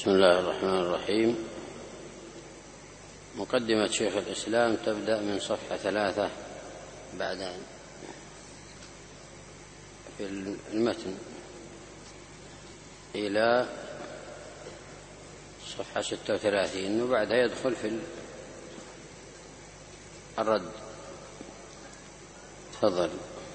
بسم الله الرحمن الرحيم. مقدمة شيخ الإسلام تبدأ من صفحة 3 بعد في المتن إلى صفحة 36 وبعدها يدخل في الرد. تفضل.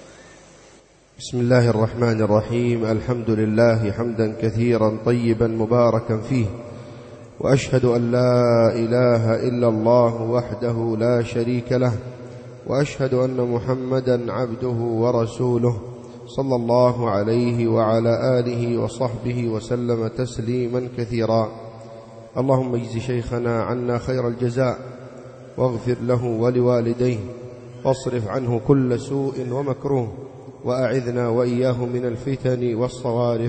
بسم الله الرحمن الرحيم. الحمد لله حمدا كثيرا طيبا مباركا فيه، وأشهد أن لا إله إلا الله وحده لا شريك له، وأشهد أن محمدا عبده ورسوله صلى الله عليه وعلى آله وصحبه وسلم تسليما كثيرا. اللهم اجز شيخنا عنا خير الجزاء، واغفر له ولوالديه، واصرف عنه كل سوء ومكروه، وأعذنا وإياه من الفتن والصوارف.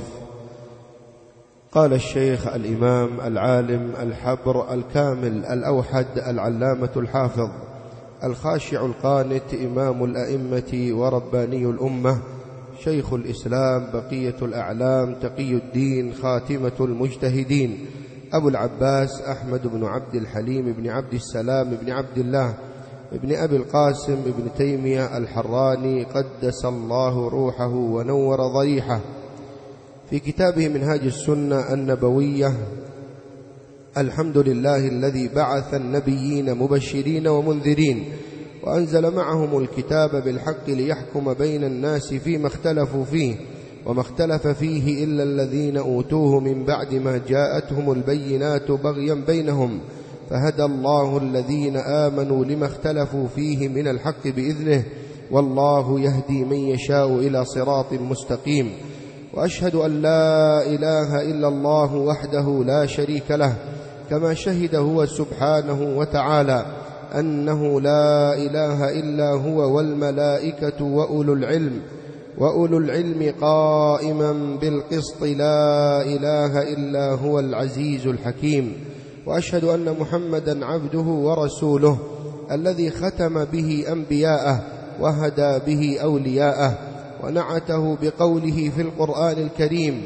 قال الشيخ الإمام العالم الحبر الكامل الأوحد العلامة الحافظ الخاشع القانت إمام الأئمة ورباني الأمة، شيخ الإسلام بقية الأعلام تقي الدين خاتمة المجتهدين، أبو العباس أحمد بن عبد الحليم بن عبد السلام بن عبد الله ابن أبي القاسم ابن تيمية الحراني قدس الله روحه ونور ضريحه، في كتابه منهاج السنة النبوية: الحمد لله الذي بعث النبيين مبشرين ومنذرين، وأنزل معهم الكتاب بالحق ليحكم بين الناس فيما اختلفوا فيه، وما اختلف فيه إلا الذين أوتوه من بعد ما جاءتهم البينات بغيا بينهم، فهدى الله الذين آمنوا لما اختلفوا فيه من الحق بإذنه، والله يهدي من يشاء إلى صراط مستقيم. وأشهد أن لا إله إلا الله وحده لا شريك له، كما شهد هو سبحانه وتعالى أنه لا إله إلا هو، والملائكة وأولو العلم قائما بالقسط، لا إله إلا هو العزيز الحكيم. وأشهد أن محمدا عبده ورسوله الذي ختم به أنبياءه وهدى به أولياءه، ونعته بقوله في القرآن الكريم: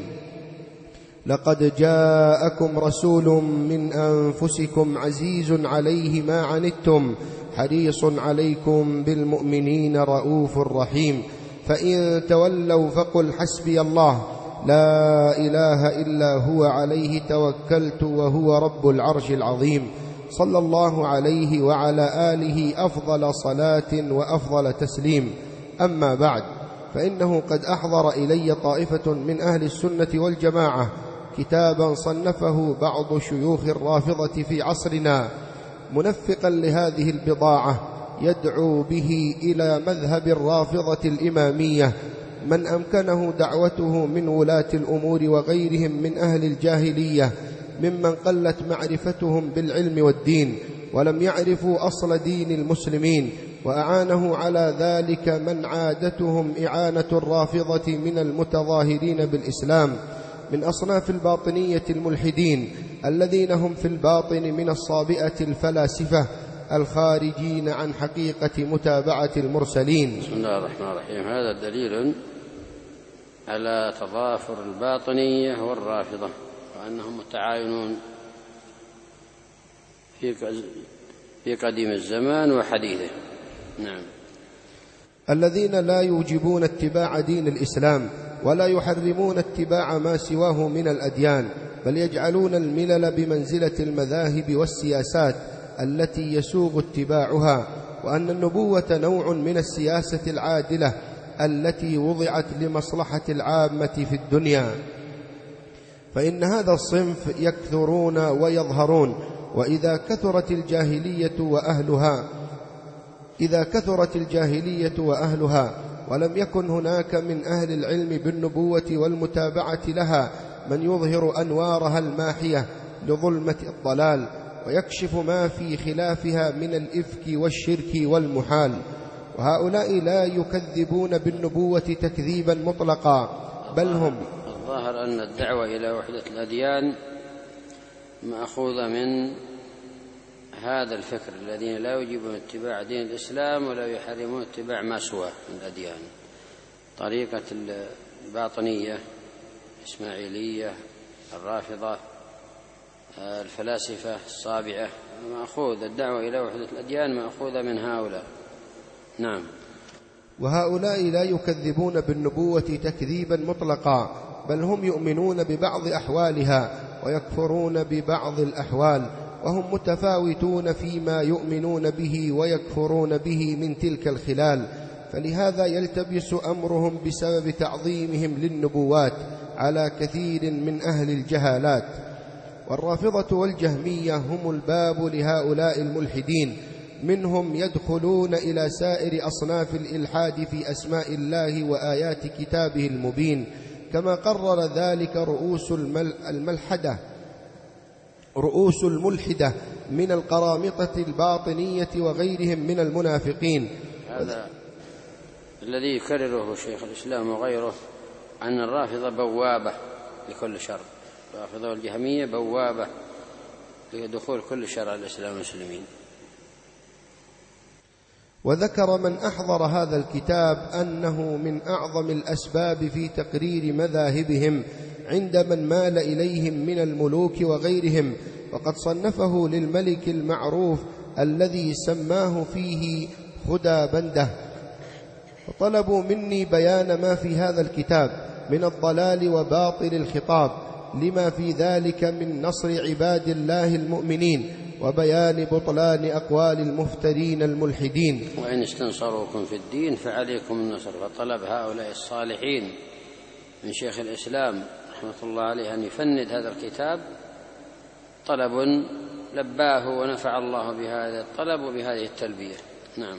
لقد جاءكم رسول من أنفسكم عزيز عليه ما عنتم حريص عليكم بالمؤمنين رؤوف رحيم، فإن تولوا فقل حسبي الله لا إله إلا هو عليه توكلت وهو رب العرش العظيم. صلى الله عليه وعلى آله أفضل صلاة وأفضل تسليم. أما بعد، فإنه قد أحضر إلي طائفة من أهل السنة والجماعة كتابا صنفه بعض شيوخ الرافضة في عصرنا، منفقا لهذه البضاعة، يدعو به إلى مذهب الرافضة الإمامية من أمكنه دعوته من ولاة الأمور وغيرهم من أهل الجاهلية، ممن قلت معرفتهم بالعلم والدين ولم يعرفوا أصل دين المسلمين، وأعانه على ذلك من عادتهم إعانة الرافضة من المتظاهرين بالإسلام من أصناف الباطنية الملحدين، الذين هم في الباطن من الصابئة الفلاسفة الخارجين عن حقيقة متابعة المرسلين. بسم الله الرحمن الرحيم. هذا دليل على تضافر الباطنية والرافضة، وأنهم متعاونون في قديم الزمان وحديثه. نعم. الذين لا يوجبون اتباع دين الإسلام ولا يحرمون اتباع ما سواه من الأديان، بل يجعلون الملل بمنزلة المذاهب والسياسات التي يسوغ اتباعها، وأن النبوة نوع من السياسة العادلة التي وضعت لمصلحة العامة في الدنيا. فإن هذا الصنف يكثرون ويظهرون، وإذا كثرت الجاهلية وأهلها ولم يكن هناك من أهل العلم بالنبوة والمتابعة لها من يظهر أنوارها الماحية لظلمة الضلال، ويكشف ما في خلافها من الإفك والشرك والمحال. وهؤلاء لا يكذبون بالنبوة تكذيبا مطلقا، بل هم الظاهر أن الدعوة إلى وحدة الأديان مأخوذة من هذا الفكر، الذين لا يجيبون اتباع دين الإسلام ولا يحرمون اتباع ما سواه من الأديان. طريقة الباطنية الإسماعيلية الرافضة الفلاسفة الصابعة، مأخوذ الدعوة إلى وحدة الأديان مأخوذة من هؤلاء. نعم. وهؤلاء لا يكذبون بالنبوة تكذيبا مطلقا، بل هم يؤمنون ببعض أحوالها ويكفرون ببعض الأحوال، وهم متفاوتون فيما يؤمنون به ويكفرون به من تلك الخلال، فلهذا يلتبس أمرهم بسبب تعظيمهم للنبوات على كثير من أهل الجهالات. والرافضة والجهمية هم الباب لهؤلاء الملحدين، منهم يدخلون إلى سائر أصناف الإلحاد في أسماء الله وآيات كتابه المبين، كما قرر ذلك رؤوس الملحدة من القرامطة الباطنية وغيرهم من المنافقين. هذا الذي يكرره شيخ الإسلام وغيره أن الرافضة بوابة لكل شر، الرافضة والجهمية بوابة لدخول كل شر على الإسلام والمسلمين. وذكر من أحضر هذا الكتاب أنه من أعظم الأسباب في تقرير مذاهبهم عند من مال إليهم من الملوك وغيرهم، وقد صنفه للملك المعروف الذي سماه فيه هدى بنده، وطلبوا مني بيان ما في هذا الكتاب من الضلال وباطل الخطاب، لما في ذلك من نصر عباد الله المؤمنين وبيان بطلان أقوال المفترين الملحدين. وإن استنصروكم في الدين فعليكم النصر. فطلب هؤلاء الصالحين من شيخ الإسلام رحمة الله عليه أن يفند هذا الكتاب، طلب لباه ونفع الله بهذا الطلب وبهذه التلبية. نعم.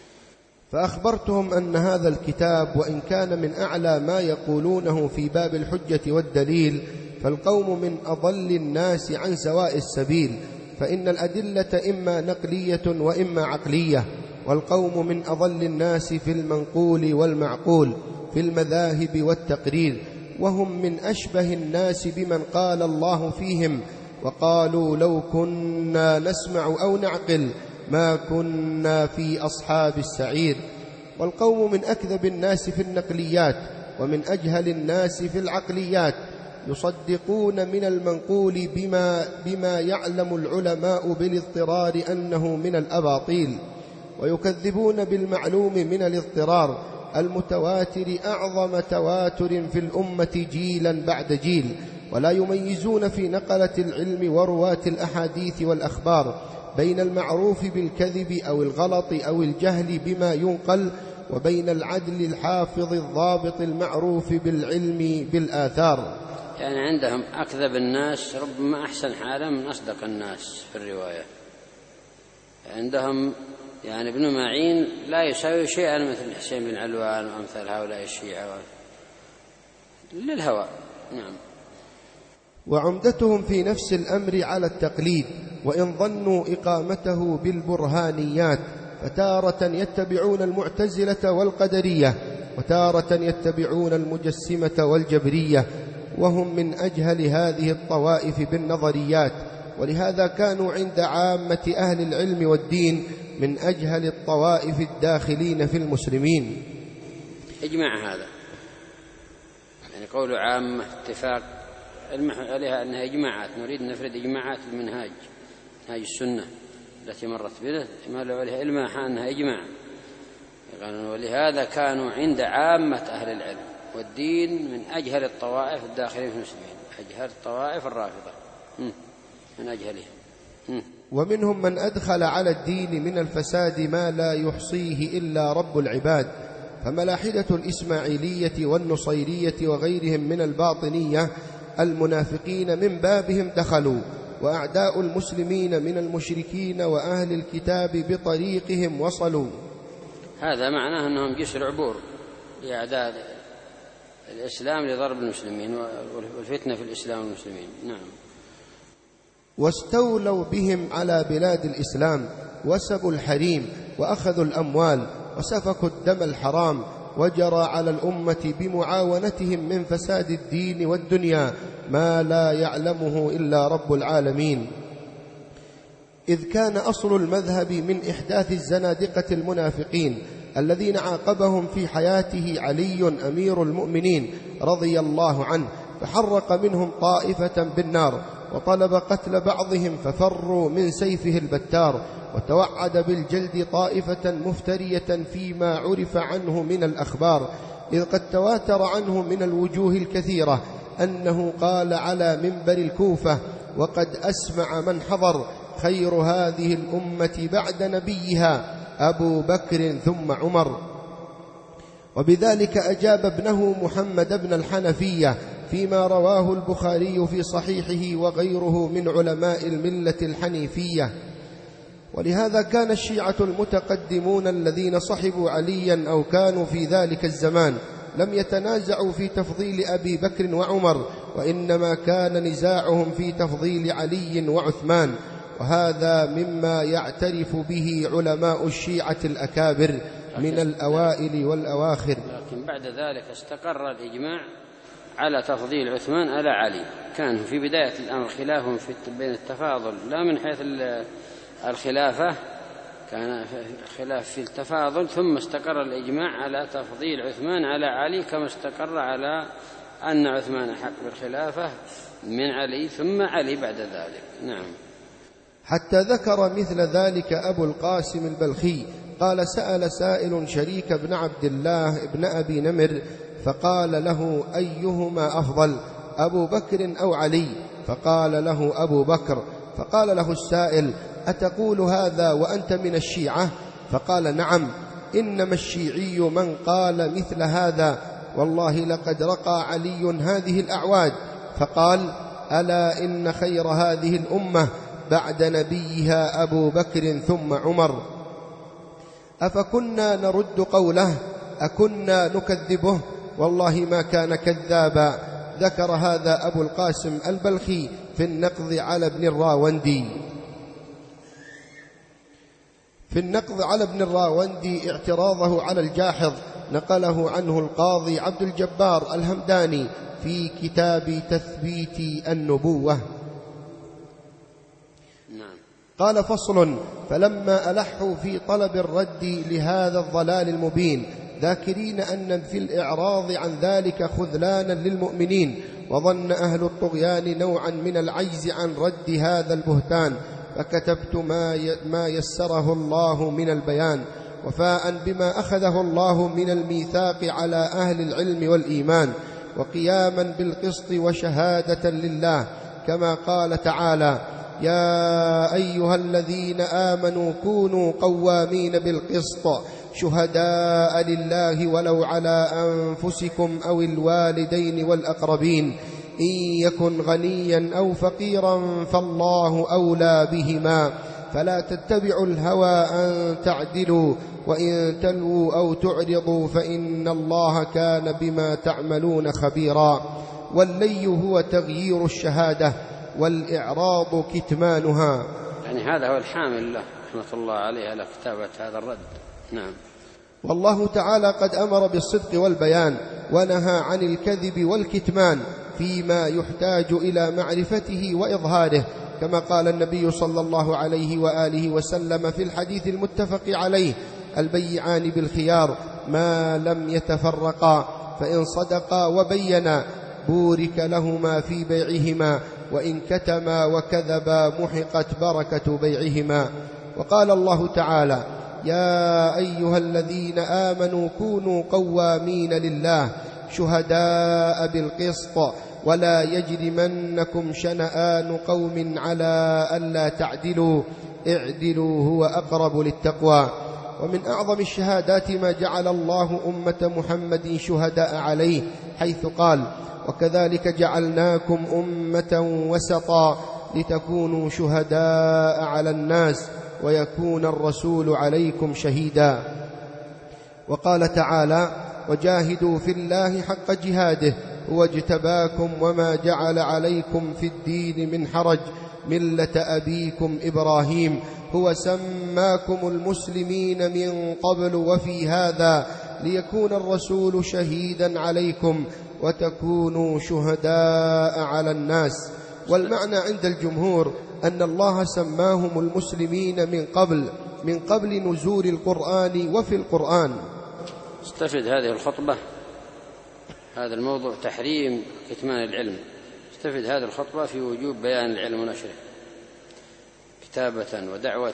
فأخبرتهم أن هذا الكتاب وإن كان من أعلى ما يقولونه في باب الحجة والدليل، فالقوم من أضل الناس عن سواء السبيل، فإن الأدلة إما نقلية وإما عقلية، والقوم من أضل الناس في المنقول والمعقول في المذاهب والتقرير، وهم من أشبه الناس بمن قال الله فيهم وقالوا لو كنا نسمع أو نعقل ما كنا في أصحاب السعير. والقوم من أكذب الناس في النقليات ومن أجهل الناس في العقليات، يصدقون من المنقول بما يعلم العلماء بالاضطرار أنه من الأباطيل، ويكذبون بالمعلوم من الاضطرار المتواتر أعظم تواتر في الأمة جيلا بعد جيل، ولا يميزون في نقلة العلم ورواة الأحاديث والأخبار بين المعروف بالكذب أو الغلط أو الجهل بما ينقل، وبين العدل الحافظ الضابط المعروف بالعلم بالآثار. يعني عندهم أكذب الناس ربما أحسن حالا من أصدق الناس في الرواية. عندهم يعني ابن معين لا يساوي شيئا مثل حسين بن علوان وأمثال هؤلاء الشيعة للهوى. نعم. وعمدتهم في نفس الأمر على التقليد، وإن ظنوا إقامته بالبرهانيات، فتارة يتبعون المعتزلة والقدرية، وتارة يتبعون المجسمة والجبرية، وهم من أجهل هذه الطوائف بالنظريات، ولهذا كانوا عند عامة أهل العلم والدين من أجهل الطوائف الداخلين في المسلمين. إجماع هذا يعني قول عامة اتفاق عليها أنها إجماعات، نريد نفرد إجماعات المنهاج، منهاج السنة التي مرت بنا، ما له عليها إلماح أنها إجماع. ولهذا كانوا عند عامة أهل العلم والدين من أجهل الطوائف الداخلين في المسلمين، أجهل الطوائف الرافضة من أجهلهم. ومنهم من أدخل على الدين من الفساد ما لا يحصيه إلا رب العباد، فملاحدة الإسماعيلية والنصيرية وغيرهم من الباطنية المنافقين من بابهم دخلوا، وأعداء المسلمين من المشركين وأهل الكتاب بطريقهم وصلوا. هذا معناه أنهم جسر عبور لأعداء الإسلام لضرب المسلمين والفتنة في الإسلام والمسلمين. نعم. واستولوا بهم على بلاد الإسلام، وسبوا الحريم وأخذوا الأموال وسفكوا الدم الحرام، وجرى على الأمة بمعاونتهم من فساد الدين والدنيا ما لا يعلمه إلا رب العالمين. إذ كان أصل المذهب من إحداث الزنادقة المنافقين الذين عاقبهم في حياته علي أمير المؤمنين رضي الله عنه، فحرق منهم طائفة بالنار، وطلب قتل بعضهم ففروا من سيفه البتار، وتوعد بالجلد طائفة مفترية فيما عرف عنه من الأخبار، إذ قد تواتر عنه من الوجوه الكثيرة أنه قال على منبر الكوفة وقد أسمع من حضر: خير هذه الأمة بعد نبيها أبو بكر ثم عمر. وبذلك أجاب ابنه محمد بن الحنفية فيما رواه البخاري في صحيحه وغيره من علماء الملة الحنيفية. ولهذا كان الشيعة المتقدمون الذين صحبوا عليا أو كانوا في ذلك الزمان لم يتنازعوا في تفضيل أبي بكر وعمر، وإنما كان نزاعهم في تفضيل علي وعثمان، وهذا مما يعترف به علماء الشيعة الأكابر من الأوائل والأواخر. لكن بعد ذلك استقر الإجماع على تفضيل عثمان على علي. كان في بداية الأمر خلاف بين التفاضل، لا من حيث الخلافة، كان خلاف في التفاضل، ثم استقر الإجماع على تفضيل عثمان على علي، كما استقر على أن عثمان حق بالخلافة من علي ثم علي بعد ذلك. نعم. حتى ذكر مثل ذلك أبو القاسم البلخي قال: سأل سائل شريك بن عبد الله بن أبي نمر فقال له: أيهما أفضل، أبو بكر أو علي؟ فقال له: أبو بكر. فقال له السائل: أتقول هذا وأنت من الشيعة؟ فقال: نعم، إنما الشيعي من قال مثل هذا، والله لقد رقى علي هذه الأعواد. فقال: ألا إن خير هذه الأمة بعد نبيها أبو بكر ثم عمر. أفكنا نرد قوله؟ أكنا نكذبه؟ والله ما كان كذابا. ذكر هذا أبو القاسم البلخي في النقض على ابن الراوندي. في النقض على ابن الراوندي اعتراضه على الجاحظ نقله عنه القاضي عبد الجبار الهمداني في كتاب تثبيت النبوة. قال: فصل: فلما ألحوا في طلب الرد لهذا الضلال المبين، ذاكرين أن في الإعراض عن ذلك خذلانا للمؤمنين، وظن أهل الطغيان نوعا من العجز عن رد هذا البهتان، فكتبت ما يسره الله من البيان، وفاء بما أخذه الله من الميثاق على أهل العلم والإيمان، وقياما بالقسط وشهادة لله، كما قال تعالى: يا أيها الذين آمنوا كونوا قوامين بالقسط شهداء لله ولو على أنفسكم أو الوالدين والأقربين إن يكن غنيا أو فقيرا فالله أولى بهما فلا تتبعوا الهوى أن تعدلوا وإن تلووا أو تعرضوا فإن الله كان بما تعملون خبيرا. واللي هو تغيير الشهادة والإعراض كتمانها. يعني هذا هو الحامل له رحمة الله عليه على كتابة هذا الرد. نعم. والله تعالى قد أمر بالصدق والبيان ونهى عن الكذب والكتمان فيما يحتاج إلى معرفته وإظهاره، كما قال النبي صلى الله عليه وآله وسلم في الحديث المتفق عليه: البيعان بالخيار ما لم يتفرقا، فإن صدقا وبينا بورك لهما في بيعهما، وإن كتما وكذبا محقت بركة بيعهما. وقال الله تعالى: يا أيها الذين آمنوا كونوا قوامين لله شهداء بالقسط ولا يجرمنكم شنآن قوم على ألا تعدلوا اعدلوا هو أقرب للتقوى. ومن أعظم الشهادات ما جعل الله أمة محمد شهداء عليه، حيث قال: وكذلك جعلناكم أمة وسطا لتكونوا شهداء على الناس ويكون الرسول عليكم شهيدا. وقال تعالى: وجاهدوا في الله حق جهاده هو اجتباكم وما جعل عليكم في الدين من حرج ملة أبيكم إبراهيم هو سماكم المسلمين من قبل وفي هذا ليكون الرسول شهيدا عليكم وتكونوا شهداء على الناس. والمعنى عند الجمهور أن الله سماهم المسلمين من قبل نزول القرآن وفي القرآن. استفد هذه الخطبة هذا الموضوع: تحريم كتمان العلم، تستفيد هذه الخطبة في وجوب بيان العلم ونشره كتابة ودعوة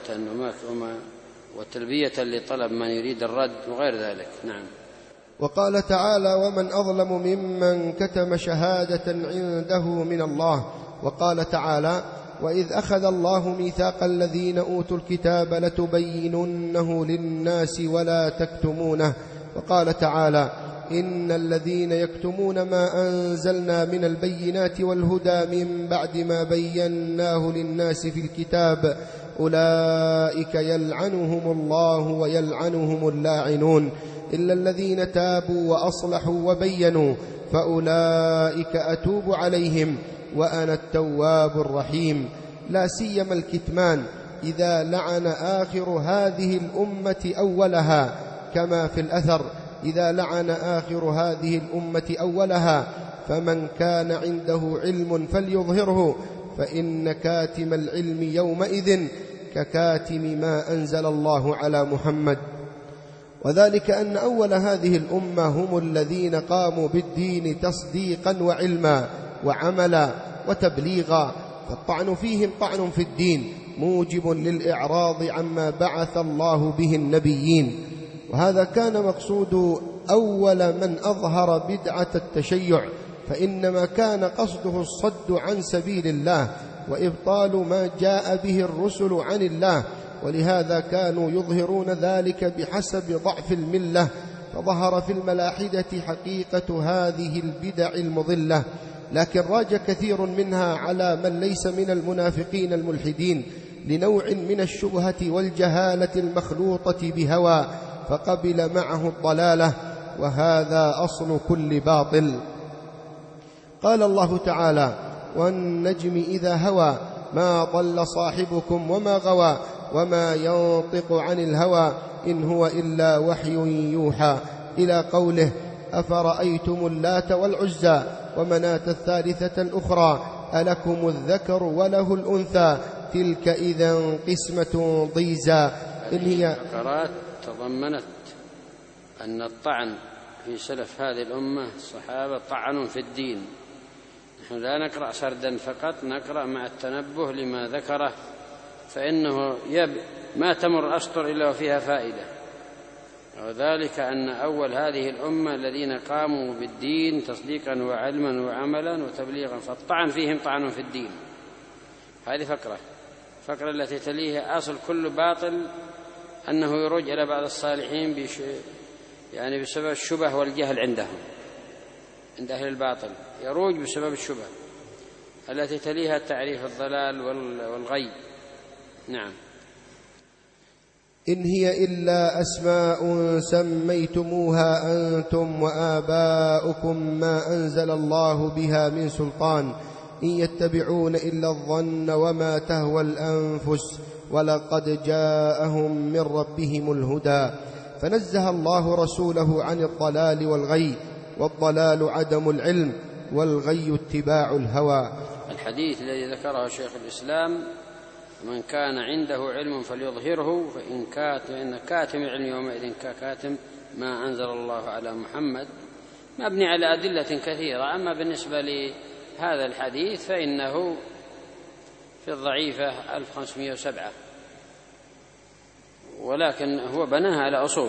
وتلبية لطلب من يريد الرد وغير ذلك. نعم. وقال تعالى: ومن أظلم ممن كتم شهادة عنده من الله. وقال تعالى: وإذ أخذ الله ميثاق الذين أوتوا الكتاب لتبيننه للناس ولا تكتمونه. وقال تعالى: إن الذين يكتمون ما أنزلنا من البينات والهدى من بعد ما بيناه للناس في الكتاب أولئك يلعنهم الله ويلعنهم اللاعنون إلا الذين تابوا وأصلحوا وبينوا فأولئك أتوب عليهم وأنا التواب الرحيم. لا سيما الكتمان إذا لعن آخر هذه الأمة أولها، كما في الأثر: إذا لعن آخر هذه الأمة أولها فمن كان عنده علم فليظهره، فإن كاتم العلم يومئذ ككاتم ما أنزل الله على محمد. وذلك أن أول هذه الأمة هم الذين قاموا بالدين تصديقا وعلما وعملا وتبليغا، فالطعن فيهم طعن في الدين موجب للإعراض عما بعث الله به النبيين. وهذا كان مقصود أول من أظهر بدعة التشيع، فإنما كان قصده الصد عن سبيل الله وإبطال ما جاء به الرسل عن الله، ولهذا كانوا يظهرون ذلك بحسب ضعف الملة، فظهر في الملاحدة حقيقة هذه البدع المضلة، لكن راج كثير منها على من ليس من المنافقين الملحدين لنوع من الشبهة والجهالة المخلوطة بهوى، فقبل معه الضلالة، وهذا أصل كل باطل. قال الله تعالى: والنجم إذا هوى ما ضل صاحبكم وما غوى وما ينطق عن الهوى إن هو إلا وحي يوحى، إلى قوله: أفرأيتم اللات والعزى ومناة الثالثة الأخرى ألكم الذكر وله الأنثى تلك إذا قسمة ضيزى. إن هي فقرات تضمنت أن الطعن في سلف هذه الأمة الصحابة طعن في الدين. نحن لا نقرأ سردا فقط، نقرأ مع التنبه لما ذكره، فإنه ما تمر الأسطر إلا وفيها فائدة. وذلك أن أول هذه الأمة الذين قاموا بالدين تصديقا وعلما وعملا وتبليغا، فالطعن فيهم طعن في الدين. هذه فقرة التي تليها أصل كل باطل أنه يروج إلى بعض الصالحين يعني بسبب الشبه والجهل عندهم، عند أهل الباطل يروج بسبب الشبه التي تليها تعريف الضلال والغي. نعم. إن هي إلا أسماء سميتموها أنتم وآباؤكم ما أنزل الله بها من سلطان إن يتبعون إلا الظن وما تهوى الأنفس ولقد جاءهم من ربهم الهدى. فنزه الله رسوله عن الضلال والغي، والضلال عدم العلم والغي اتباع الهوى. الحديث الذي ذكره شيخ الإسلام: من كان عنده علم فليظهره فإن كاتم العلم يومئذ ككاتم ما أنزل الله على محمد، مبني على أدلة كثيرة. أما بالنسبة لهذا الحديث فإنه في الضعيفة 1507، ولكن هو بناها على أصول.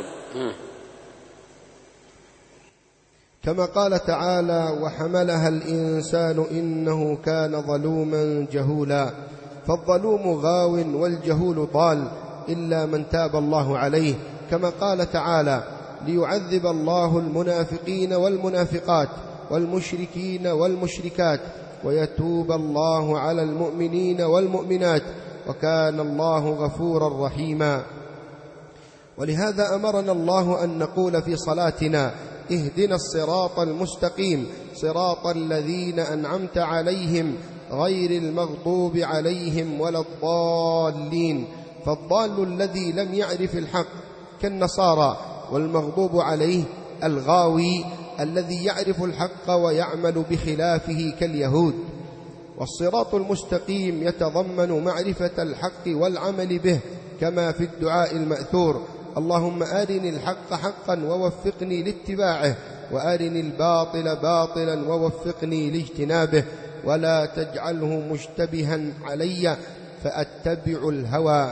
كما قال تعالى: وحملها الإنسان إنه كان ظلوما جهولا. فالظلوم غاو والجهول ضال إلا من تاب الله عليه، كما قال تعالى: ليعذب الله المنافقين والمنافقات والمشركين والمشركات ويتوب الله على المؤمنين والمؤمنات وكان الله غفورا رحيما. ولهذا أمرنا الله أن نقول في صلاتنا: اهدنا الصراط المستقيم صراط الذين أنعمت عليهم غير المغضوب عليهم ولا الضالين. فالضال الذي لم يعرف الحق كالنصارى، والمغضوب عليه الغاوي الذي يعرف الحق ويعمل بخلافه كاليهود. والصراط المستقيم يتضمن معرفة الحق والعمل به، كما في الدعاء المأثور: اللهم أرني الحق حقا ووفقني لاتباعه، وأرني الباطل باطلا ووفقني لاجتنابه. ولا تجعله مشتبها علي فأتبع الهوى.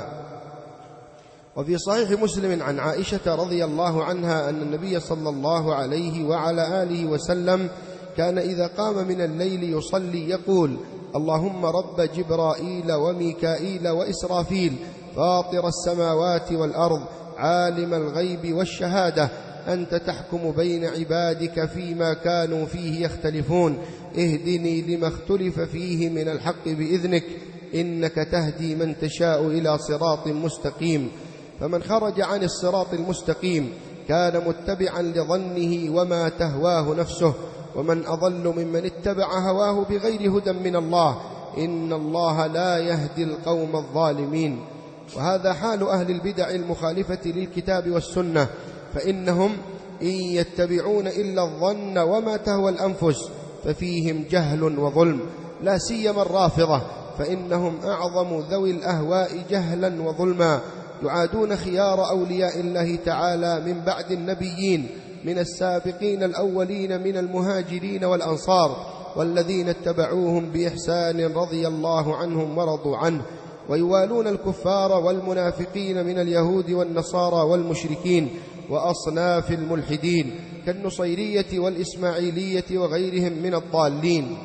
وفي صحيح مسلم عن عائشة رضي الله عنها أن النبي صلى الله عليه وعلى آله وسلم كان إذا قام من الليل يصلي يقول: اللهم رب جبرائيل وميكائيل وإسرافيل فاطر السماوات والأرض عالم الغيب والشهادة أنت تحكم بين عبادك فيما كانوا فيه يختلفون اهدني لما اختلف فيه من الحق بإذنك إنك تهدي من تشاء إلى صراط مستقيم. فمن خرج عن الصراط المستقيم كان متبعا لظنه وما تهواه نفسه، ومن أضل ممن اتبع هواه بغير هدى من الله إن الله لا يهدي القوم الظالمين. وهذا حال أهل البدع المخالفة للكتاب والسنة، فإنهم إن يتبعون إلا الظن وما تهوى الأنفس ففيهم جهل وظلم، لا سيما الرافضة فإنهم أعظم ذوي الأهواء جهلا وظلما، يعادون خيار أولياء الله تعالى من بعد النبيين من السابقين الأولين من المهاجرين والأنصار والذين اتبعوهم بإحسان رضي الله عنهم ورضوا عنه، ويوالون الكفار والمنافقين من اليهود والنصارى والمشركين وأصناف الملحدين كالنصيرية والإسماعيلية وغيرهم من الضالين.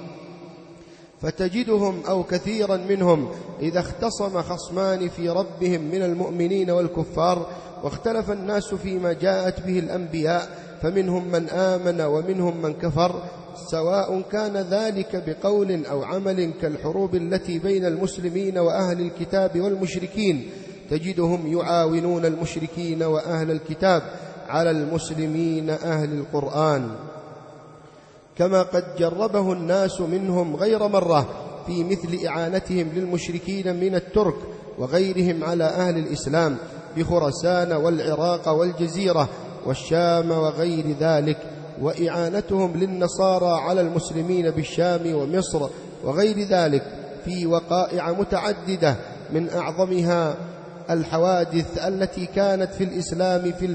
فتجدهم أو كثيرا منهم إذا اختصم خصمان في ربهم من المؤمنين والكفار واختلف الناس فيما جاءت به الأنبياء فمنهم من آمن ومنهم من كفر، سواء كان ذلك بقول أو عمل كالحروب التي بين المسلمين وأهل الكتاب والمشركين، تجدهم يعاونون المشركين وأهل الكتاب على المسلمين أهل القرآن، كما قد جربه الناس منهم غير مرة في مثل إعانتهم للمشركين من الترك وغيرهم على أهل الإسلام بخراسان والعراق والجزيرة والشام وغير ذلك، وإعانتهم للنصارى على المسلمين بالشام ومصر وغير ذلك في وقائع متعددة، من أعظمها الحوادث التي كانت في الإسلام في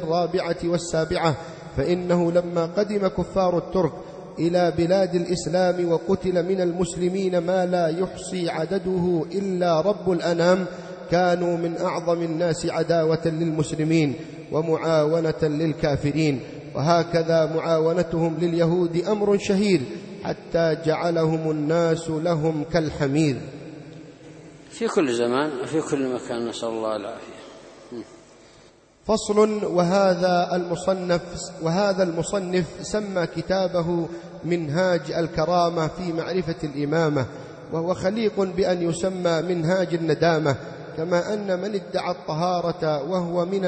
147، فإنه لما قدم كفار الترك إلى بلاد الإسلام وقتل من المسلمين ما لا يحصي عدده إلا رب الأنام، كانوا من أعظم الناس عداوة للمسلمين ومعاونة للكافرين، وهكذا معاونتهم لليهود أمر شهير حتى جعلهم الناس لهم كالحمير. في كل زمان وفي كل مكان، نسأل الله العافية. فصل. وهذا المصنف سمى كتابه منهاج الكرامة في معرفة الإمامة، وهو خليق بأن يسمى منهاج الندامة، كما أن من ادعى الطهارة وهو من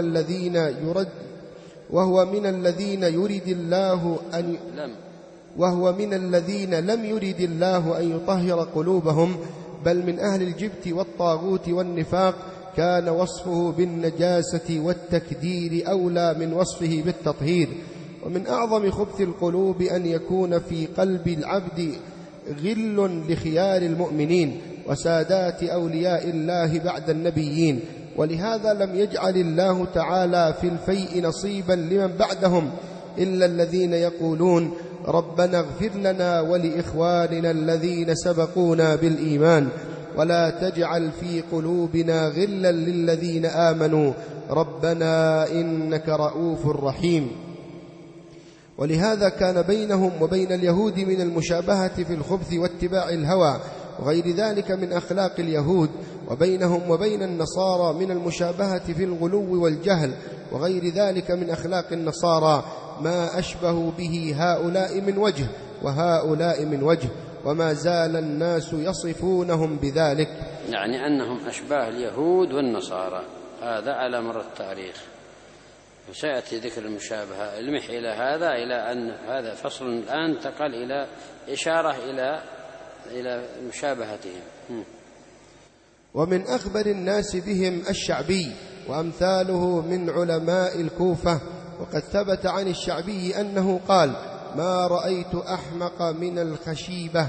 الذين لم يرد الله أن يطهر قلوبهم، بل من أهل الجبت والطاغوت والنفاق، كان وصفه بالنجاسة والتكدير أولى من وصفه بالتطهير. ومن أعظم خبث القلوب أن يكون في قلب العبد غل لخيار المؤمنين وسادات أولياء الله بعد النبيين، ولهذا لم يجعل الله تعالى في الفيء نصيبا لمن بعدهم إلا الذين يقولون ربنا اغفر لنا ولإخواننا الذين سبقونا بالإيمان ولا تجعل في قلوبنا غلا للذين آمنوا ربنا إنك رؤوف رحيم. ولهذا كان بينهم وبين اليهود من المشابهة في الخبث واتباع الهوى وغير ذلك من أخلاق اليهود، وبينهم وبين النصارى من المشابهة في الغلو والجهل وغير ذلك من أخلاق النصارى ما أشبه به هؤلاء من وجه وهؤلاء من وجه، وما زال الناس يصفونهم بذلك، يعني أنهم أشباه اليهود والنصارى، هذا على مر التاريخ. وسيأتي ذكر المشابهة المح إلى هذا، إلى أن هذا فصل الآن انتقل إلى إشارة إلى مشابهتهم. ومن أخبر الناس بهم الشعبي وأمثاله من علماء الكوفة، وقد ثبت عن الشعبي أنه قال ما رأيت أحمق من الخشيبة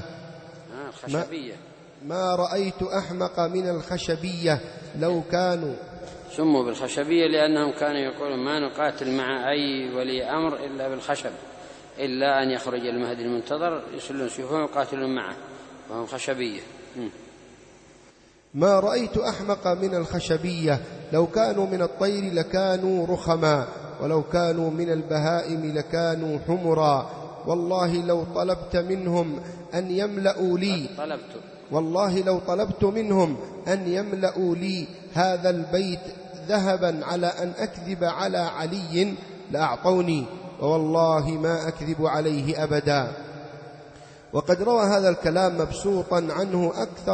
ما رأيت أحمق من الخشبية لو كانوا سموا بالخشبية لأنهم كانوا يقولون ما نقاتل مع أي ولي أمر إلا بالخشب، إلا أن يخرج المهدي المنتظر يسلون سيوفهم ويقاتلون معه، وهم خشبية. ما رأيت أحمق من الخشبية، لو كانوا من الطير لكانوا رخما، ولو كانوا من البهائم لكانوا حمرا. والله لو طلبت منهم أن يملأوا لي والله لو طلبت منهم أن يملأوا لي هذا البيت ذهبا على أن أكذب على علي لأعطوني، ووالله ما أكذب عليه أبدا. وقد روى هذا الكلام مبسوطا عنه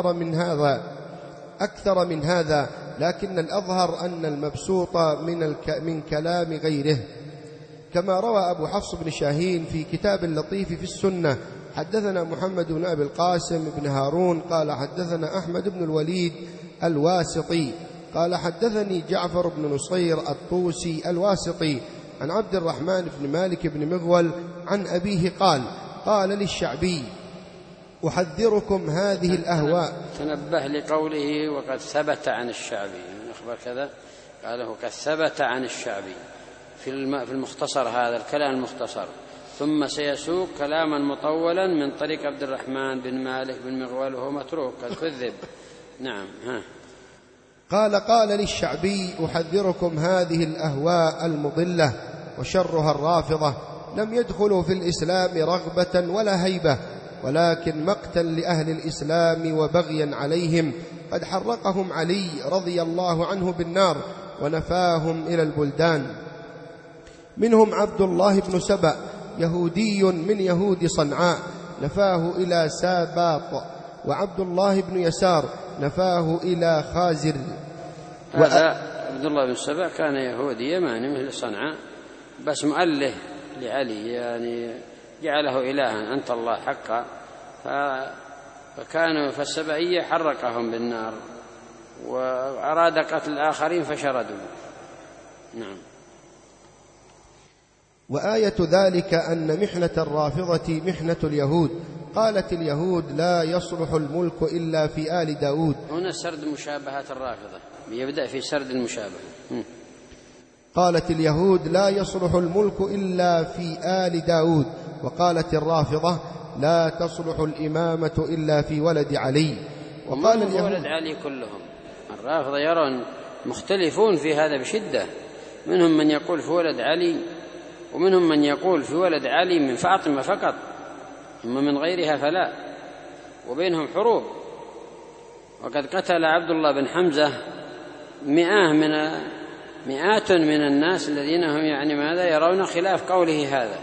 أكثر من هذا، لكن الأظهر أن المبسوط من كلام غيره. كما روى أبو حفص بن شاهين في كتاب اللطيف في السنة: حدثنا محمد بن أبي القاسم بن هارون قال حدثنا أحمد بن الوليد الواسطي قال حدثني جعفر بن نصير الطوسي الواسطي عن عبد الرحمن بن مالك بن مغول عن أبيه قال للشعبي: أحذركم هذه الأهواء. تنبه لقوله وقد ثبت عن الشعبي، من أخبر كذا قاله قد ثبت عن الشعبي في المختصر، هذا الكلام المختصر، ثم سيسوق كلاما مطولا من طريق عبد الرحمن بن مالك بن مغول وهو متروك قد كذب. نعم. قال للشعبي: أحذركم هذه الأهواء المضلة وشرها الرافضة، لم يدخلوا في الإسلام رغبة ولا هيبة، ولكن مقتا لأهل الإسلام وبغيا عليهم، قد حرقهم علي رضي الله عنه بالنار ونفاهم إلى البلدان. منهم عبد الله بن سبأ يهودي من يهود صنعاء نفاه إلى ساباط، وعبد الله بن يسار نفاه إلى خازر. هذا عبد الله بن سبأ كان يهودي يماني مثل صنعاء، بس مؤله لعلي، يعني جعله إلها أنت الله حقا، فكانوا فالسبئية حرقهم بالنار وأراد قتل الآخرين فشردوا. نعم. وآية ذلك أن محنة الرافضة محنة اليهود. قالت اليهود: لا يصلح الملك إلا في آل داود. هنا سرد مشابهات الرافضة، يبدأ في سرد المشابهة. قالت اليهود: لا يصلح الملك إلا في آل داود. وقالت الرافضة: لا تصلح الإمامة إلا في ولد علي. وقال اليهود ولد علي كلهم. الرافضة يرون مختلفون في هذا بشدة، منهم من يقول في ولد علي، ومنهم من يقول في ولد علي من فاطمة فقط، أما من غيرها فلا، وبينهم حروب. وقد قتل عبد الله بن حمزة مئات من الناس الذين هم يعني ماذا يرون خلاف قوله هذا.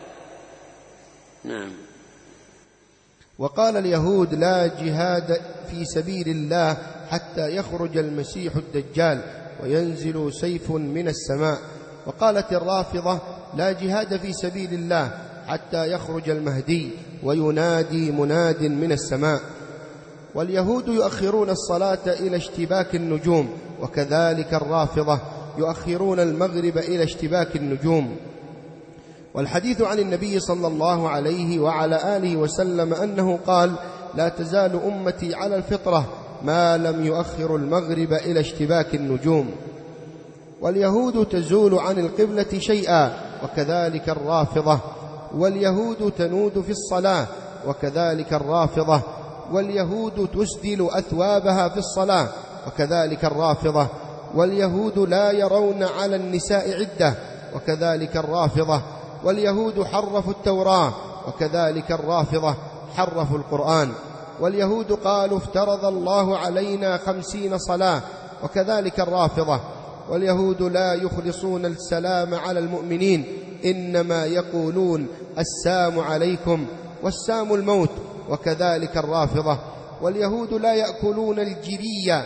نعم. وقال اليهود: لا جهاد في سبيل الله حتى يخرج المسيح الدجال وينزل سيف من السماء. وقالت الرافضة: لا جهاد في سبيل الله حتى يخرج المهدي وينادي مناد من السماء. واليهود يؤخرون الصلاة إلى اشتباك النجوم، وكذلك الرافضة يؤخرون المغرب إلى اشتباك النجوم. والحديث عن النبي صلى الله عليه وعلى آله وسلم أنه قال: لا تزال أمتي على الفطرة ما لم يؤخر المغرب إلى اشتباك النجوم. واليهود تزول عن القبلة شيئا، وكذلك الرافضة. واليهود تنود في الصلاة، وكذلك الرافضة. واليهود تسدل أثوابها في الصلاة، وكذلك الرافضة. واليهود لا يرون على النساء عدة، وكذلك الرافضة. واليهود حرفوا التوراة، وكذلك الرافضة حرفوا القرآن. واليهود قالوا افترض الله علينا 50 صلاة، وكذلك الرافضة. واليهود لا يخلصون السلام على المؤمنين، إنما يقولون السام عليكم، والسام الموت، وكذلك الرافضة. واليهود لا يأكلون الجرية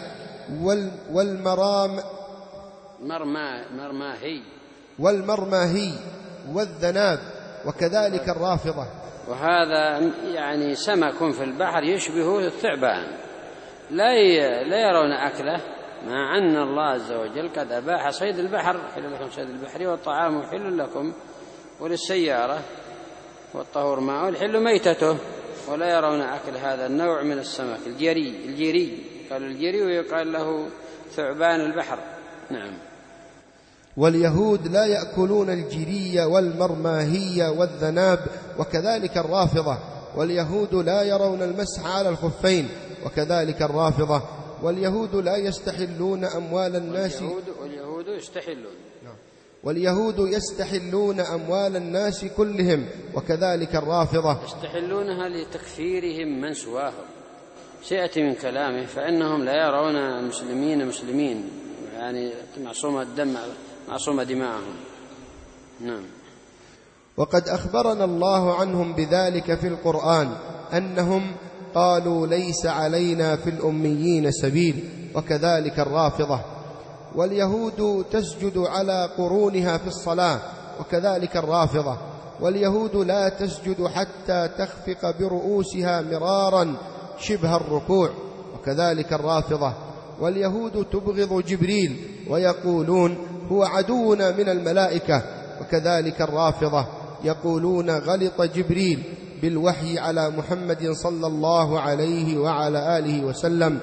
والمرماهي والذناب، وكذلك الرافضة. وهذا يعني سمك في البحر يشبه الثعبان، لا يرون أكله، مع أن الله عز وجل قد أباح صيد البحر، حل لكم صيد البحر والطعام حل لكم وللسيارة والطهور معه الحل ميتته، ولا يرون أكل هذا النوع من السمك الجيري قالوا الجيري ويقال له ثعبان البحر. نعم. واليهود لا يأكلون الجري والمرماهي والذناب، وكذلك الرافضة. واليهود لا يرون المسح على الخفين، وكذلك الرافضة. واليهود لا يستحلون أموال الناس، واليهود يستحلون أموال الناس كلهم، وكذلك الرافضة. يستحلونها لتكفيرهم من سواهم، سيأتي من كلامه، فإنهم لا يرون المسلمين مسلمين، يعني معصومة الدم، معصومة دماءهم. نعم. وقد أخبرنا الله عنهم بذلك في القرآن، أنهم قالوا ليس علينا في الأميين سبيل، وكذلك الرافضة. واليهود تسجد على قرونها في الصلاة، وكذلك الرافضة. واليهود لا تسجد حتى تخفق برؤوسها مرارا شبه الركوع، وكذلك الرافضة. واليهود تبغض جبريل ويقولون هو عدونا من الملائكة، وكذلك الرافضة يقولون غلط جبريل بالوحي على محمد صلى الله عليه وعلى آله وسلم.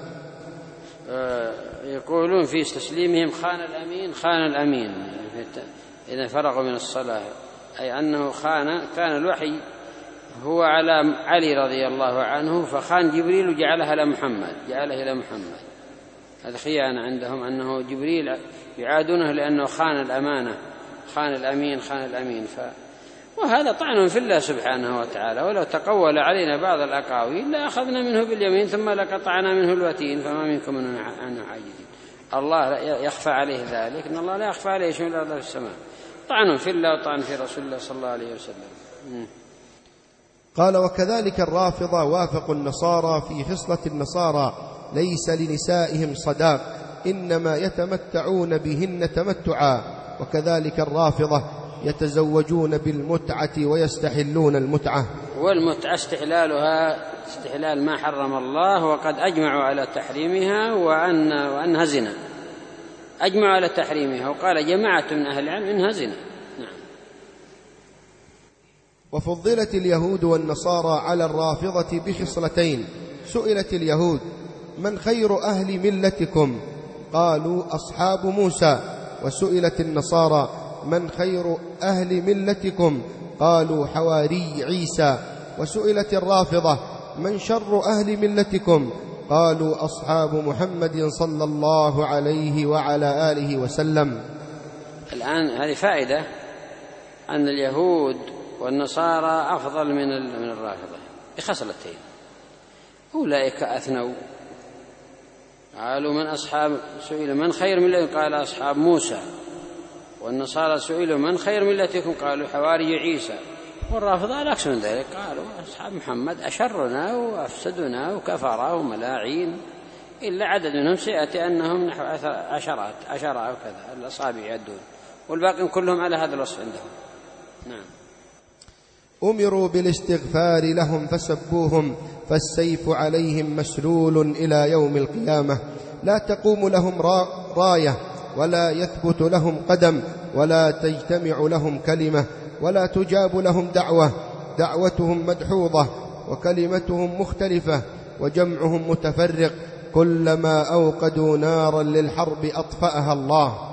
يقولون في تسليمهم خان الأمين خان الأمين إذا فرغوا من الصلاة، أي أنه كان الوحي هو على علي رضي الله عنه، فخان جبريل وجعله إلى محمد. هذا خيانة عندهم، أنه جبريل يعادونه لأنه خان الأمانة، خان الأمين. وهذا طعن في الله سبحانه وتعالى. ولو تقول علينا بعض الأقاويل لأخذنا منه باليمين ثم لقطعنا منه الوتين فما منكم عنه عاجزين. الله يخفى عليه ذلك، إن الله لا يخفى عليه شيء من الأرض في السماء. طعن في الله وطعن في رسول الله صلى الله عليه وسلم. قال وكذلك الرافضة وافقوا النصارى في خصلة النصارى، ليس لنسائهم صداق، إنما يتمتعون بهن تمتعا. وكذلك الرافضة يتزوجون بالمتعة ويستحلون المتعة. والمتعة استحلالها استحلال ما حرم الله، وقد أجمعوا على تحريمها وأنها زنا. أجمعوا على تحريمها، وقال جماعة من أهل العلم إنها زنا. نعم. وفضلت اليهود والنصارى على الرافضة بخصلتين. سئلت اليهود من خير أهل ملتكم؟ قالوا أصحاب موسى. وسئلت النصارى من خير أهل ملتكم؟ قالوا حواري عيسى. وسئلت الرافضة من شر أهل ملتكم؟ قالوا أصحاب محمد صلى الله عليه وعلى آله وسلم. الآن هذه فائدة أن اليهود والنصارى أفضل من الرافضة بخصلتين. أولئك أثنوا، قالوا من أصحاب، سئلوا من خير ملتكم؟ قال أصحاب موسى. والنصارى سئلوا من خير ملتكم؟ قالوا حواري عيسى. والرافضة العكس من ذلك، قالوا أصحاب محمد أشرنا وأفسدنا وكفرا وملاعين، إلا عدد منهم سيأتي أنهم نحو عشرة أو كذا، الأصابع يعدون، والباقين كلهم على هذا الوصف عندهم. نعم. أمروا بالاستغفار لهم فسبوهم، فالسيف عليهم مسلول إلى يوم القيامة. لا تقوم لهم راية، ولا يثبت لهم قدم، ولا تجتمع لهم كلمة، ولا تجاب لهم دعوة. دعوتهم مدحوظة، وكلمتهم مختلفة، وجمعهم متفرق. كلما أوقدوا نارا للحرب أطفأها الله.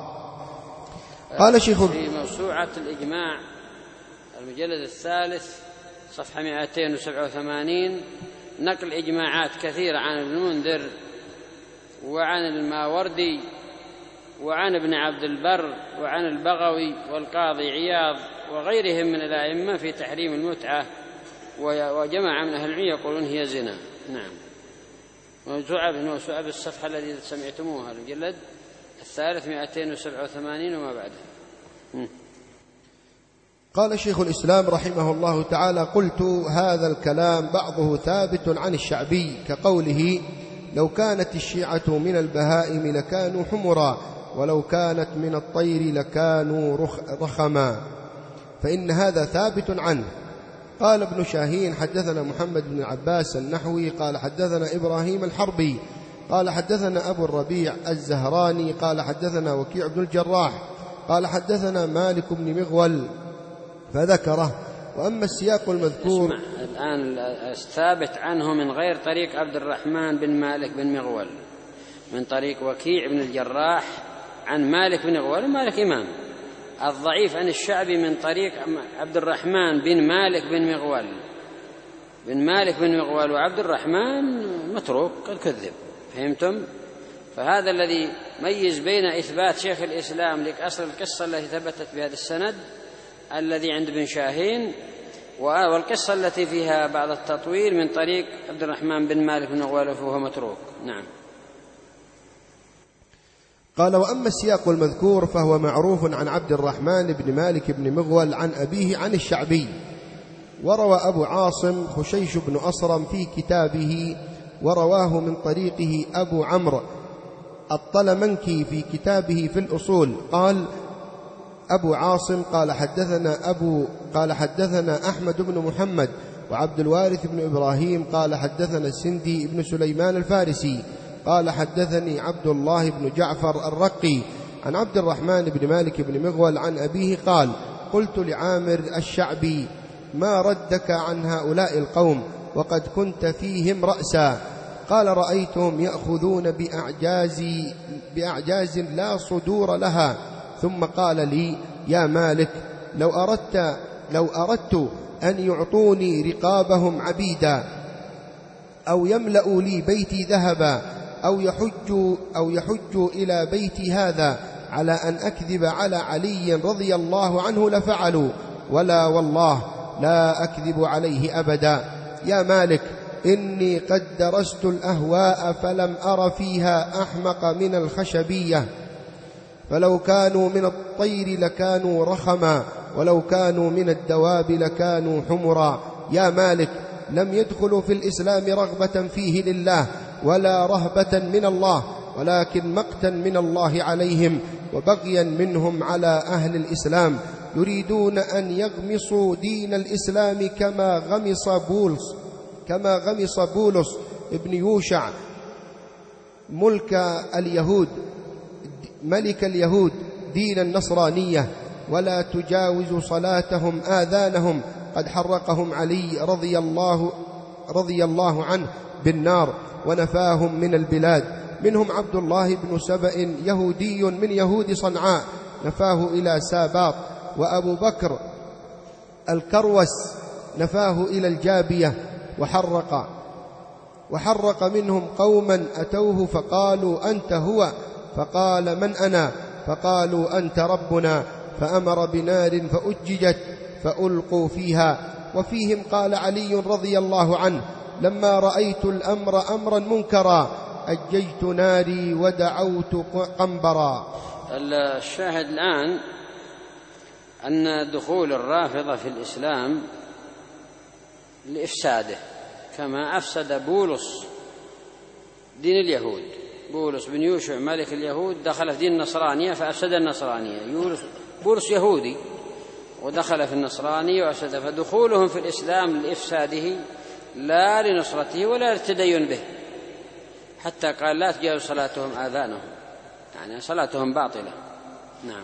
قال شيخ في موسوعة الإجماع المجلد الثالث صفحة 287 نقل إجماعات كثيرة عن ابن المنذر وعن الماوردي وعن ابن عبد البر وعن البغوي والقاضي عياض وغيرهم من الأئمة في تحريم المتعة، وجماعة من أهل العلم يقولون هي زنا. نعم. موسوعة بالصفحة التي سمعتموها المجلد الثالث 287 وما بعده. قال شيخ الإسلام رحمه الله تعالى: قلت هذا الكلام بعضه ثابت عن الشعبي، كقوله: لو كانت الشيعة من البهائم لكانوا حمرا، ولو كانت من الطير لكانوا رخما، فإن هذا ثابت عنه. قال ابن شاهين: حدثنا محمد بن عباس النحوي قال حدثنا إبراهيم الحربي قال حدثنا أبو الربيع الزهراني قال حدثنا وكيع بن الجراح قال حدثنا مالك بن مغول فذكره. وأما السياق المذكور الآن الثابت عنه من غير طريق عبد الرحمن بن مالك بن مغول، من طريق وكيع بن الجراح عن مالك بن مغول، ومالك إمام. الضعيف عن الشعبي من طريق عبد الرحمن بن مالك بن مغول، بن مالك بن مغول وعبد الرحمن متروك قد كذب. فهمتم؟ فهذا الذي ميز بين إثبات شيخ الإسلام لأصل القصة التي ثبتت بهذا السند الذي عند بن شاهين، والقصة التي فيها بعض التطوير من طريق عبد الرحمن بن مالك بن مغول وهو متروك. نعم. قال: وأما السياق المذكور فهو معروف عن عبد الرحمن بن مالك بن مغول عن أبيه عن الشعبي. وروى أبو عاصم خشيش بن أصرم في كتابه، ورواه من طريقه أبو عمرو الطلمنكي في كتابه في الأصول. قال أبو عاصم قال حدثنا أحمد بن محمد وعبد الوارث بن إبراهيم قال حدثنا السندي بن سليمان الفارسي قال حدثني عبد الله بن جعفر الرقي عن عبد الرحمن بن مالك بن مغول عن أبيه قال: قلت لعامر الشعبي: ما ردك عن هؤلاء القوم وقد كنت فيهم رأسا؟ قال: رأيتهم يأخذون بأعجاز لا صدور لها. ثم قال لي: يا مالك، لو أردت أن يعطوني رقابهم عبيدا أو يملأوا لي بيتي ذهبا أو يحجوا إلى بيتي هذا على أن أكذب على علي رضي الله عنه لفعلوا، ولا والله لا أكذب عليه أبدا. يا مالك، إني قد درست الأهواء فلم أر فيها أحمق من الخشبية، فلو كانوا من الطير لكانوا رخما، ولو كانوا من الدواب لكانوا حمرا. يا مالك، لم يدخلوا في الإسلام رغبة فيه لله ولا رهبة من الله، ولكن مقتا من الله عليهم وبغيا منهم على أهل الإسلام، يريدون أن يغمصوا دين الإسلام كما غمص بولس ابن يوشع ملك اليهود دين النصرانية، ولا تجاوز صلاتهم آذانهم، قد حرقهم علي رضي الله عنه بالنار ونفاهم من البلاد. منهم عبد الله بن سبأ يهودي من يهود صنعاء نفاه إلى ساباط، وأبو بكر الكروس نفاه إلى الجابية وحرق منهم قوما أتوه فقالوا: أنت هو؟ فقال: من أنا؟ فقالوا: أنت ربنا. فأمر بنار فأججت فألقوا فيها. وفيهم قال علي رضي الله عنه: لما رأيت الأمر أمرا منكرا أججت ناري ودعوت قنبرا. الشاهد الآن أن دخول الرافضة في الإسلام لإفساده، كما أفسد بولس دين اليهود. بولس بن يوشع ملك اليهود دخل في دين النصرانية فأفسد النصرانية. بولس يهودي ودخل في النصرانية وأفسد، فدخولهم في الإسلام لإفساده لا لنصرته ولا للتدين به، حتى قال: لا تجاوز صلاتهم آذانهم، يعني صلاتهم باطلة. نعم.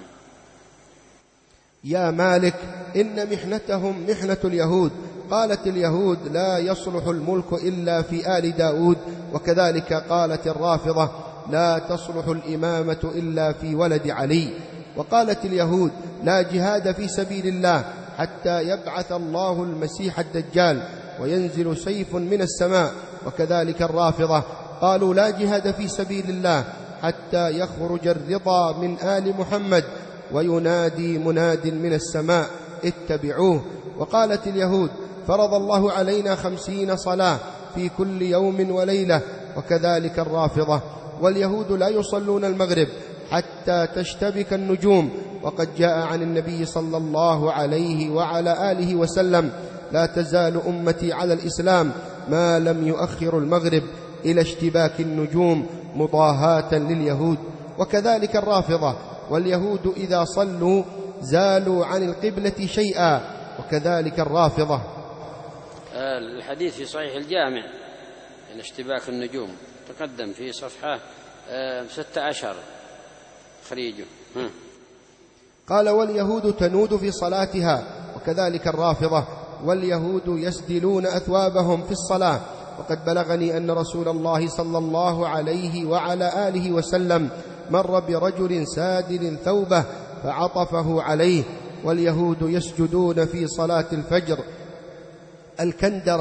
يا مالك، إن محنتهم محنة اليهود. قالت اليهود: لا يصلح الملك إلا في آل داود. وكذلك قالت الرافضة: لا تصلح الإمامة إلا في ولد علي. وقالت اليهود: لا جهاد في سبيل الله حتى يبعث الله المسيح الدجال وينزل سيف من السماء. وكذلك الرافضة قالوا: لا جهاد في سبيل الله حتى يخرج الرضا من آل محمد وينادي مناد من السماء: اتبعوه. وقالت اليهود: فرض الله علينا 50 صلاة في كل يوم وليلة. وكذلك الرافضة. واليهود لا يصلون المغرب حتى تشتبك النجوم. وقد جاء عن النبي صلى الله عليه وعلى آله وسلم: لا تزال أمتي على الإسلام ما لم يؤخر المغرب إلى اشتباك النجوم مضاهاة لليهود. وكذلك الرافضة. واليهود إذا صلوا زالوا عن القبلة شيئا، وكذلك الرافضة. الحديث في صحيح الجامع عن اشتباك النجوم تقدم في صفحة 16 خريجه. قال: واليهود تنود في صلاتها. وكذلك الرافضة. واليهود يسدلون أثوابهم في الصلاة. وقد بلغني أن رسول الله صلى الله عليه وعلى آله وسلم مر برجل سادل ثوبه فعطفه عليه. واليهود يسجدون في صلاة الفجر الكندرة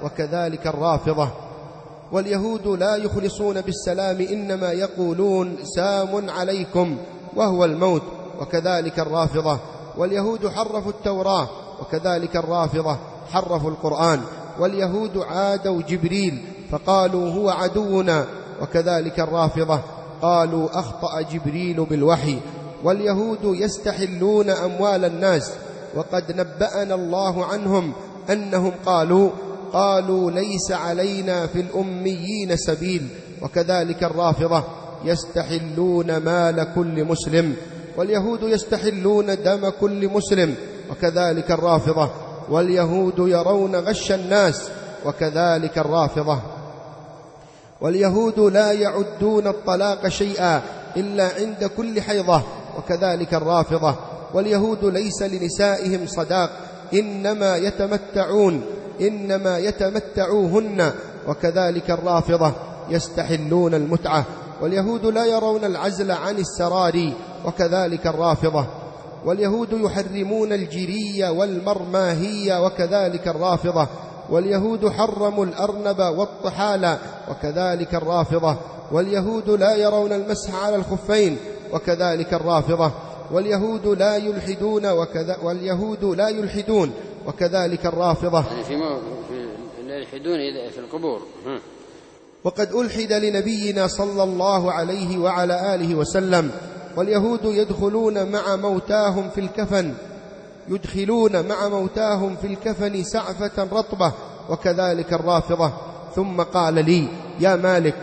وكذلك الرافضة. واليهود لا يخلصون بالسلام، إنما يقولون سام عليكم وهو الموت، وكذلك الرافضة. واليهود حرفوا التوراة، وكذلك الرافضة حرفوا القرآن. واليهود عادوا جبريل فقالوا هو عدونا، وكذلك الرافضة قالوا أخطأ جبريل بالوحي. واليهود يستحلون أموال الناس، وقد نبأنا الله عنهم أنهم قالوا ليس علينا في الأميين سبيل، وكذلك الرافضة يستحلون مال كل مسلم. واليهود يستحلون دم كل مسلم، وكذلك الرافضة. واليهود يرون غش الناس، وكذلك الرافضة. واليهود لا يعدون الطلاق شيئا إلا عند كل حيضة، وكذلك الرافضة. واليهود ليس لنسائهم صداق، إنما يتمتعوهن، وكذلك الرافضة يستحلون المتعة. واليهود لا يرون العزل عن السرار، وكذلك الرافضة. واليهود يحرمون الجري والمرماهية، وكذلك الرافضة. واليهود حرموا الأرنب والطحال، وكذلك الرافضة. واليهود لا يرون المسح على الخفين، وكذلك الرافضة. واليهود لا يلحدون، وكذلك الرافضة. يعني لا يلحدون في القبور. وقد ألحد لنبينا صلى الله عليه وعلى آله وسلم. واليهود يدخلون مع موتاهم في الكفن سعفة رطبة، وكذلك الرافضة. ثم قال لي: يا مالك،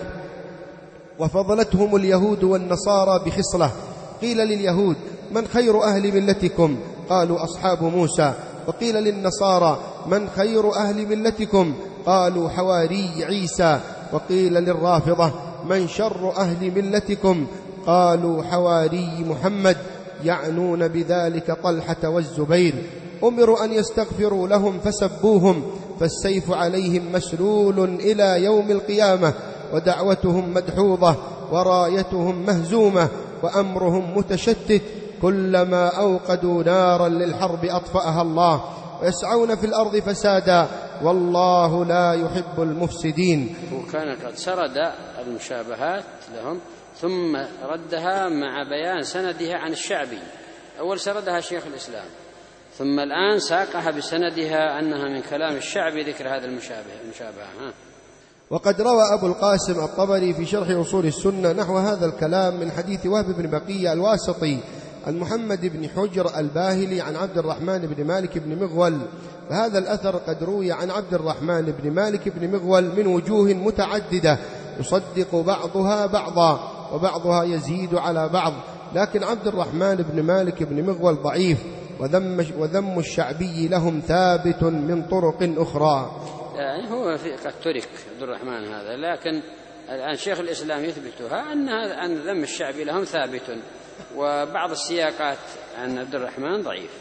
وفضلتهم اليهود والنصارى بخصلة. قيل لليهود: من خير أهل ملتكم؟ قالوا: أصحاب موسى. وقيل للنصارى: من خير أهل ملتكم؟ قالوا: حواري عيسى. وقيل للرافضة: من شر أهل ملتكم؟ قالوا: حواري محمد، يعنون بذلك طلحة والزبير. أمروا أن يستغفروا لهم فسبوهم، فالسيف عليهم مسلول إلى يوم القيامة، ودعوتهم مدحوظة، ورايتهم مهزومة، وأمرهم متشتت. كلما أوقدوا نارا للحرب أطفأها الله، ويسعون في الأرض فسادا، والله لا يحب المفسدين. وكان قد سرد المشابهات لهم ثم ردها مع بيان سندها عن الشعبي. أول سردها شيخ الإسلام، ثم الآن ساقها بسندها أنها من كلام الشعبي ذكر هذا المشابهة. وقد روى أبو القاسم الطبري في شرح أصول السنة نحو هذا الكلام من حديث وهب بن بقية الواسطي عن محمد بن حجر الباهلي عن عبد الرحمن بن مالك بن مغول. فهذا الأثر قد روي عن عبد الرحمن بن مالك بن مغول من وجوه متعددة يصدق بعضها بعضا، وبعضها يزيد على بعض، لكن عبد الرحمن بن مالك بن مغول ضعيف، وذم الشعبي لهم ثابت من طرق أخرى. يعني هو قد ترك عبد الرحمن هذا، لكن الآن شيخ الإسلام يثبتها أن ذم الشعبي لهم ثابت، وبعض السياقات عن عبد الرحمن ضعيف.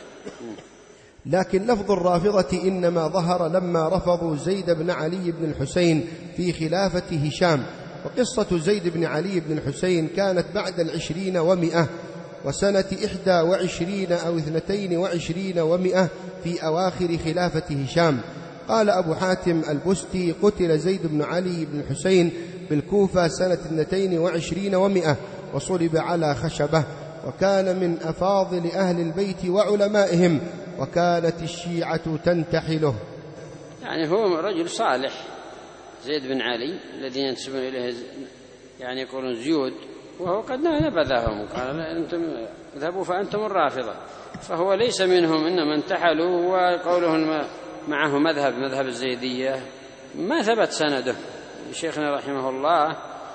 لكن لفظ الرافضة إنما ظهر لما رفضوا زيد بن علي بن الحسين في خلافة هشام. وقصة زيد بن علي بن الحسين كانت بعد 20 و100 وسنة 21 أو 22 و100 في أواخر خلافة هشام. قال أبو حاتم البستي: قتل زيد بن علي بن الحسين بالكوفة سنة 22 و100 وصلب على خشبة، وكان من أفاضل أهل البيت وعلمائهم، وكانت الشيعة تنتحله. يعني هو رجل صالح زيد بن علي الذين ينسبون إليه، يعني يقولون زيود، وهو قد نبذهم قال: أنتم اذهبوا فأنتم الرافضة، فهو ليس منهم، إنما انتحلوا. وقولهم معه مذهب الزيدية ما ثبت سنده. شيخنا رحمه الله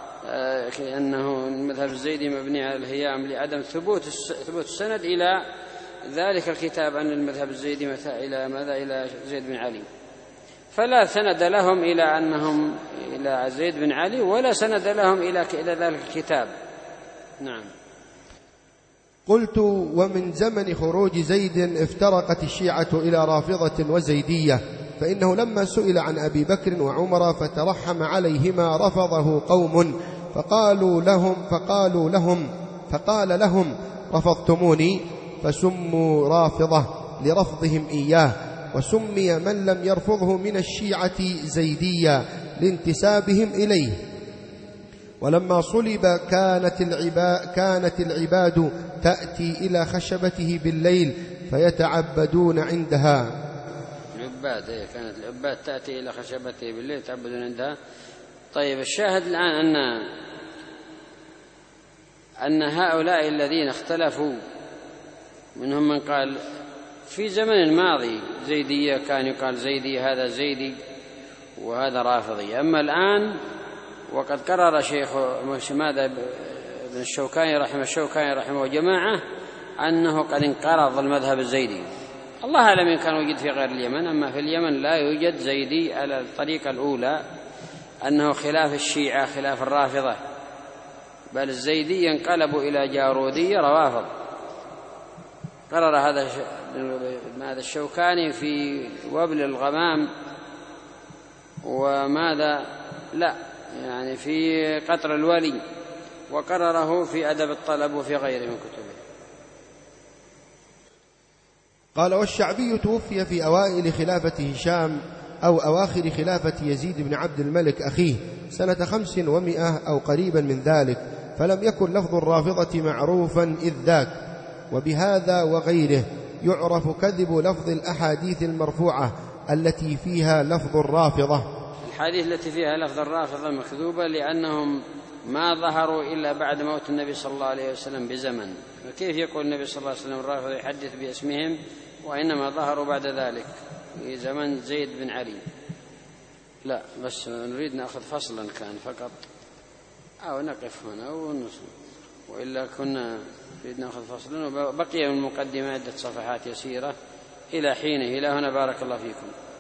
أنه المذهب الزيدي مبني على الهيام لعدم ثبوت السند إلى ذلك الكتاب، أن المذهب الزيدي إلى زيد بن علي، فلا سند لهم إلى زيد بن علي، ولا سند لهم إلى ذلك الكتاب. نعم. قلت: ومن زمن خروج زيد افترقت الشيعة إلى رافضة وزيدية، فإنه لما سئل عن أبي بكر وعمر فترحم عليهما رفضه قوم، فقال لهم: رفضتموني، فسموا رافضة لرفضهم إياه. وسمي من لم يرفضه من الشيعة زيديا لانتسابهم إليه. ولما صلب كانت العباد تأتي إلى خشبته بالليل فيتعبدون عندها. كانت العباد تأتي إلى خشبته بالليل يتعبدون عندها. طيب، الشاهد الآن أن هؤلاء الذين اختلفوا منهم من قال في زمن ماضي زيدية كان يقال زيدي هذا زيدي وهذا رافضي، أما الآن وقد قرر شيخ ماذا ابن الشوكاني رحمه وجماعة أنه قد انقرض المذهب الزيدي. الله أعلم إن كان وجد في غير اليمن، أما في اليمن لا يوجد زيدي على الطريقة الأولى أنه خلاف الشيعة خلاف الرافضة، بل الزيدي ينقلبوا إلى جارودية روافض. قرر هذا الشوكاني في وبل الغمام وماذا لا يعني في قطر الولي، وقرره في أدب الطلب وفي غيره من كتبه. قال: والشعبي توفي في أوائل خلافة هشام أو أواخر خلافة يزيد بن عبد الملك أخيه سنة 500 أو قريبا من ذلك، فلم يكن لفظ الرافضة معروفا إذ ذاك. وبهذا وغيره يعرف كذب لفظ الأحاديث المرفوعة التي فيها لفظ الرافضة. الحديث التي فيها لفظ الرافضة مكذوبة لأنهم ما ظهروا إلا بعد موت النبي صلى الله عليه وسلم بزمن، فكيف يقول النبي صلى الله عليه وسلم الرافضة يحدث باسمهم وإنما ظهروا بعد ذلك في زمن زيد بن علي؟ لا، بس نريد نأخذ فصلا كان فقط أو نقف هنا وإلا كنا نريد نأخذ فصلا، وبقي من المقدمة عدة صفحات يسيرة إلى حينه. إلى هنا بارك الله فيكم.